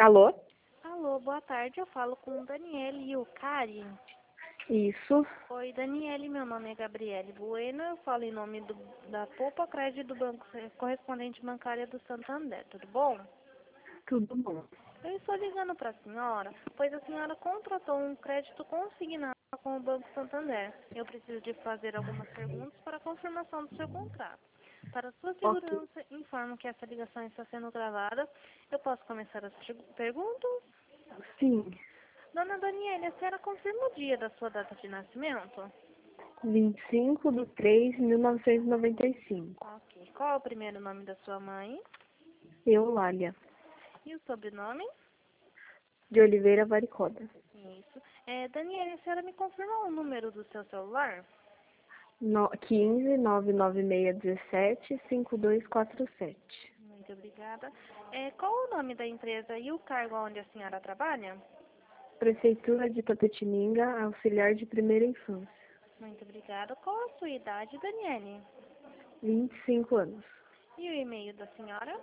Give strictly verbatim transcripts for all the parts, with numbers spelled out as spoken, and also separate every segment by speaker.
Speaker 1: Alô?
Speaker 2: Alô, boa tarde. Eu falo com Daniele Yucari.
Speaker 1: Isso.
Speaker 2: Oi, Daniele. Meu nome é Gabriele Bueno. Eu falo em nome do, da Poupa Crédito do Banco Correspondente Bancária do Santander. Tudo bom?
Speaker 1: Tudo bom.
Speaker 2: Eu estou ligando para a senhora, pois a senhora contratou um crédito consignado com o Banco Santander. Eu preciso de fazer algumas perguntas para a confirmação do seu contrato. Para sua
Speaker 1: Ok.
Speaker 2: segurança, informo que essa ligação está sendo gravada. Eu posso começar as perguntas?
Speaker 1: Sim.
Speaker 2: Dona Daniela, a senhora confirma o dia da sua data de nascimento?
Speaker 1: vinte e cinco de três de mil novecentos e noventa e cinco.
Speaker 2: Ok. Qual é o primeiro nome da sua mãe?
Speaker 1: Eulália.
Speaker 2: E o sobrenome?
Speaker 1: De Oliveira Varicoda.
Speaker 2: Isso. É, Daniela, a senhora me confirma o número do seu celular?
Speaker 1: No, quinze, nove nove seis, dezessete, cinquenta e dois quarenta e sete.
Speaker 2: Muito obrigada. É, qual o nome da empresa e o cargo onde a senhora trabalha?
Speaker 1: Prefeitura de Tapetininga, auxiliar de primeira infância.
Speaker 2: Muito obrigada. Qual a sua idade, Daniele?
Speaker 1: vinte e cinco anos.
Speaker 2: E o e-mail da senhora?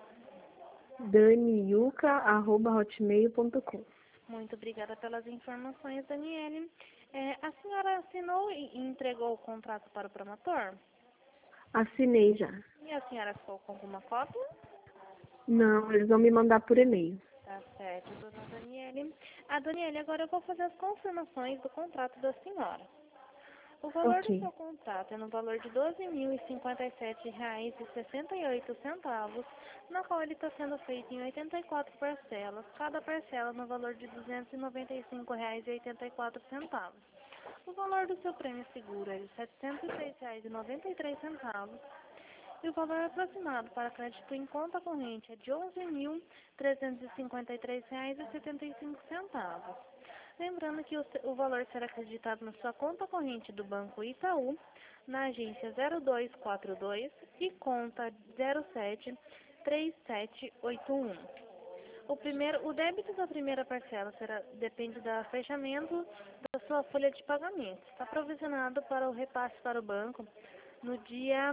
Speaker 1: daniuca arroba hotmail ponto com.
Speaker 2: Muito obrigada pelas informações, Daniele. É, a senhora assinou e entregou o contrato para o promotor?
Speaker 1: Assinei já.
Speaker 2: E a senhora ficou com alguma cópia?
Speaker 1: Não, eles vão me mandar por e-mail.
Speaker 2: Tá certo, dona Daniele. A Daniele, agora eu vou fazer as confirmações do contrato da senhora. O valor do
Speaker 1: Ok.
Speaker 2: seu contrato é no valor de doze mil e cinquenta e sete reais e sessenta e oito centavos, na qual ele está sendo feito em oitenta e quatro parcelas, cada parcela no valor de duzentos e noventa e cinco reais e oitenta e quatro centavos. O valor do seu prêmio seguro é de setecentos e seis reais e noventa e três centavos. E o valor aproximado para crédito em conta corrente é de onze mil trezentos e cinquenta e três reais e setenta e cinco centavos. Lembrando que o, o valor será acreditado na sua conta corrente do Banco Itaú, na agência zero dois quatro dois e conta zero sete três sete oito um. O, primeiro, o débito da primeira parcela será, depende do fechamento da sua folha de pagamento. Está provisionado para o repasse para o banco no dia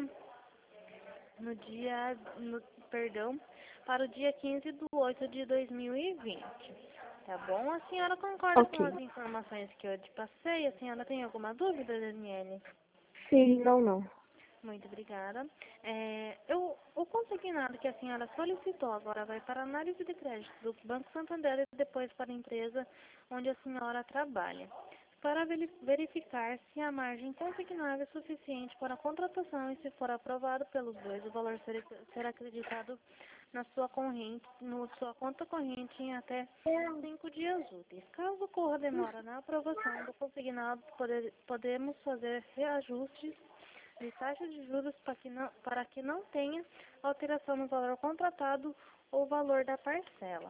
Speaker 2: no dia, no, perdão, para o dia quinze de oito de dois mil e vinte. Tá bom? A senhora concorda com
Speaker 1: Ok.
Speaker 2: as informações que eu te passei? A senhora tem alguma dúvida, Daniele?
Speaker 1: Sim, não, não.
Speaker 2: Muito obrigada. É, eu, o consignado que a senhora solicitou agora vai para a análise de crédito do Banco Santander e depois para a empresa onde a senhora trabalha, para verificar se a margem consignada é suficiente para a contratação e, se for aprovado pelos dois, o valor ser, será acreditado na sua corrente, no sua conta corrente em até cinco dias úteis. Caso ocorra demora na aprovação do consignado, poder, podemos fazer reajustes de taxa de juros para que, não, para que não tenha alteração no valor contratado ou valor da parcela.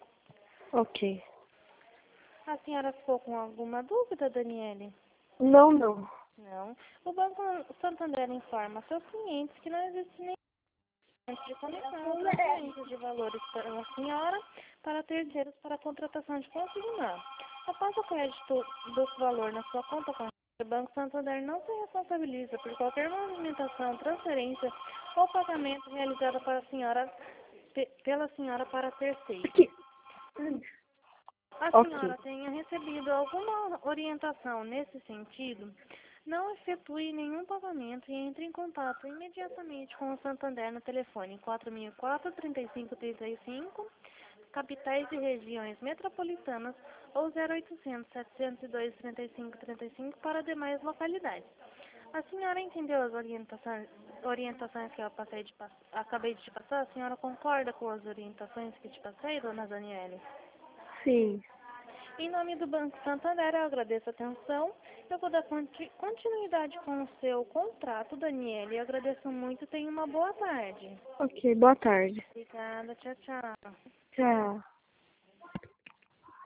Speaker 1: Ok.
Speaker 2: A senhora ficou com alguma dúvida, Daniele?
Speaker 1: Não, não.
Speaker 2: Não. O Banco Santander informa seus clientes que não existe nenhum tipo de comissão ou transferência de valores para a senhora para terceiros para a contratação de consignado. Após o crédito do valor na sua conta corrente, o Banco Santander não se responsabiliza por qualquer movimentação, transferência ou pagamento realizado para a senhora, pe- pela senhora para terceiros.
Speaker 1: Aqui.
Speaker 2: A
Speaker 1: Ok.
Speaker 2: senhora tenha recebido alguma orientação nesse sentido, não efetue nenhum pagamento e entre em contato imediatamente com o Santander no telefone quatro mil e quatro, trinta e cinco, trinta e cinco, capitais e regiões metropolitanas, ou zero oitocentos, setecentos e dois, trinta e cinco, trinta e cinco para demais localidades. A senhora entendeu as orientações, orientações que eu passei de, acabei de te passar? A senhora concorda com as orientações que te passei, dona Daniele?
Speaker 1: Sim.
Speaker 2: Em nome do Banco Santander, eu agradeço a atenção. Eu vou dar conti- continuidade com o seu contrato, Daniele. Eu agradeço muito. Tenha uma boa tarde.
Speaker 1: Ok, boa tarde.
Speaker 2: Obrigada. Tchau, tchau.
Speaker 1: Tchau.